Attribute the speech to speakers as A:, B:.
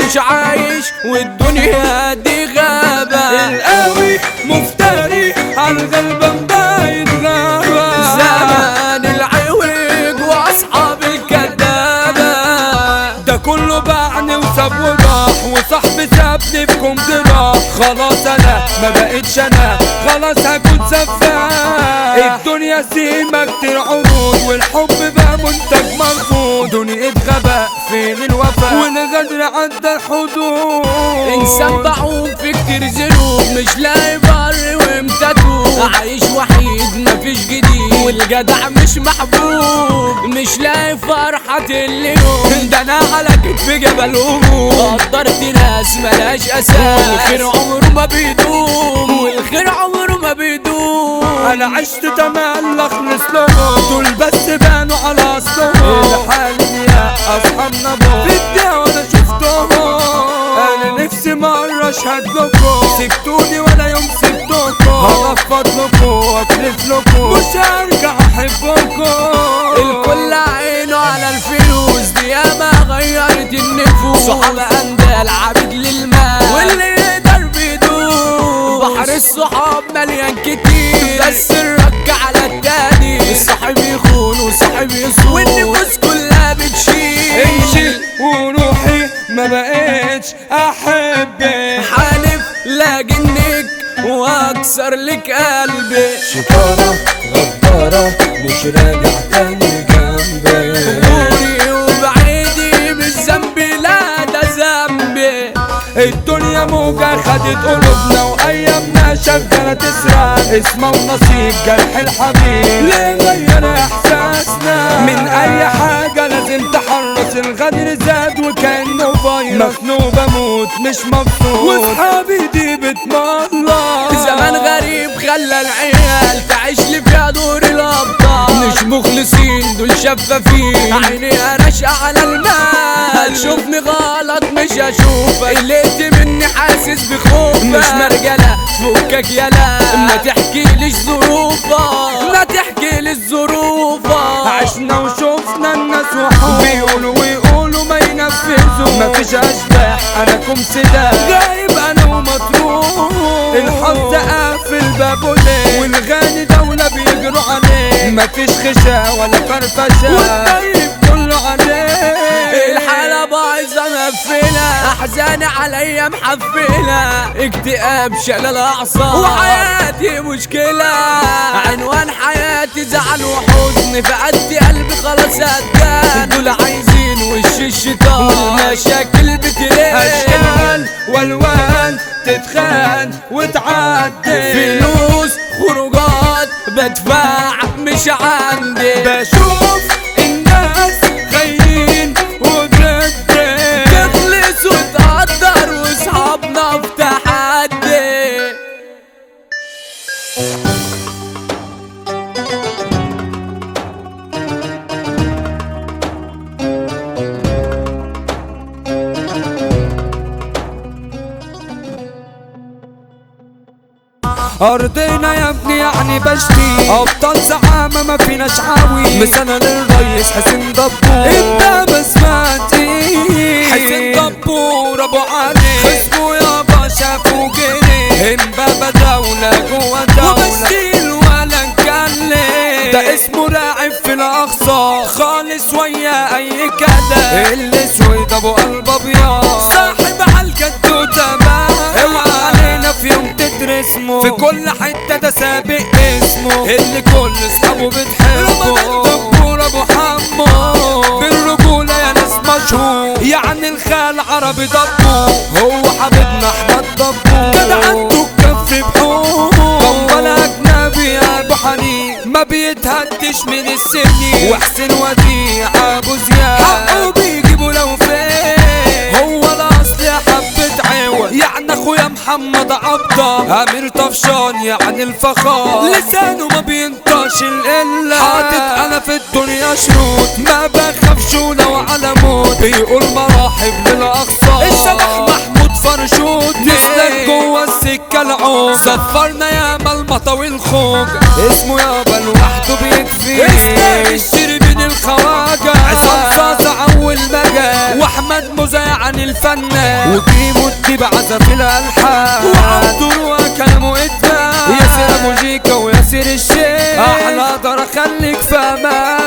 A: مش عايش والدنيا دي غابة.
B: القوي مفتري عالغلبان باين غابة.
A: زمان العوج واصحاب الكدابة.
B: ده كله باعني وساب وراح وصاحبي سابني بكم جراح. خلاص انا ما بقتش انا خلاص هكون سفاح. الدنيا سيما كتير عروض والحب بقى منتج مرفوض. دنيا غباء فين الوفاء والغدر عدى الحدود.
A: انسان بعوق في كتير ذنوب مش لاقي بر وامتدوب. عايش وحيد مفيش جديد والجدع مش محبوب. مش لاقي فرحة اليوم ده انا على كتف جبل هموم. قدرت ناس ملاش اساس والخير عمره ما بيدوم. والخير عمره ما بيدوم.
B: انا عشت تمام اخلص لهم دول بس بانوا على اصلهم. الحال يا اصحابنا في الدنيا وانا شفتهم. انا نفسي مرة اشهد لكم سبتوني ولا يوم سبتكم. هغفض لكم واكلف لكم مش هرجع احبكم.
A: الكل عينه على الفلوس دي ياما غيرت النفوس. صحاب اندال عبيد للمال واللي يقدر بيدوس. بحر الصحاب مليان كتير بس الرك على التاني. الصاحب يخون وصاحب يصون والنفوس كلها بتشيل.
B: امشي وروحي ما بقتش احبك.
A: حالف لا جنك واكسر لك قلبي.
B: شطارة غدارة مش راجع تاني جنبي.
A: غوري وبعيدي مش ذنبي لا ده ذنبي.
B: الدنيا موجة خدت قلوبنا وايامنا شغالة تسرق. اسمه ونصيب جرح الحبيب ليه غير احساسنا. من اي حاجة لازم تحرص. الغدر زاد وكأنه فيروس. مخنوق بموت مش مبسوط واصحابي دي بتمرة.
A: زمان غريب خلى العيال تعيش لي فيها دور الابطال. مش مخلصين دول شفافين عيني راشقة على المال. هتشوفني غلط مش هشوفك. قلقت مني حاسس بخوفك. مش مرجلة فكك يلا ما تحكيليش ظروفك. ما تحكيليش ظروفك.
B: عشنا وشوفنا الناس وحوم بيقولوا ويقولوا ما ينفذوا. مفيش اشباح انا كمسدة غايب انا ومطروح. الحظ قافل بابه ليه والغني دولة بيجروا عليه. مفيش خشا ولا فرفشة والطيب كله عليه.
A: الحالة بايظة مقفلة احزاني عليا محفلة. اكتئاب شلل الاعصاب وحياتي مشكلة. عنوان حياتي زعل وحزن فقدي قلبي خلاص هدان. دول عايزين وش الشيطان والمشاكل بتريح.
B: اشكال والوان تتخان وتعدي.
A: فلوس خروجات بدفع مش عندي.
B: بشوف الناس خاينين وبجد
A: تخلص وتقدر واصحابنا في تحدي.
B: ارضنا يا ابني يعني بشتي. ابطال زعامة ما فيناش عاوي. مثلا للريس حسين دبور. انت بسماتي حسين دبور ابو علي. خصمه يابا شافوا جري. امبابة دولة جوا دولة وبشتيل ولا نكلم. ده اسمه لاعب في الاقصى خالص ويا اي كلام. الاسود ابو قلب ابيض صاحب عالجد وتمام. اوعى علينا في يوم اسمه في كل حتة ده سابق اسمه. اللي كل اصحابه بتحبه دكتور ابو حمو. بالرجولة يا ناس مشهور يعني الخال عربي ضبو. هو حبيبنا احمد ضبو كده عنده الكف بحوم. ولا اجنبي يا ابو حنين ما بيتهدش من السنين. وحسين وديع ابو زياد حقه بيجيبه لو فين. هو الاصل حبة عوض يعني اخويا محمد عبده. امير طفشان يعني الفخار لسانه ما بينطاش الا. حاطط انا في الدنيا شروط ما بخافش ولو على موت. بيقول مراحب للاقصى. الشبح محمود فرشود نسلك جوه السكه العود. سفرنا ياما المطوي الخوج اسمه يابا لوحده بيكفي. اسمه الشربين الخواجه عصام صاصع اول مجال. الفنان واحمد موزة يعني الفنان وكريمو الديب عزف الالحان وعبدو كلامه اتباع ياسر ابو جيكا وياسر الشيخ احلى دار خليك في امان.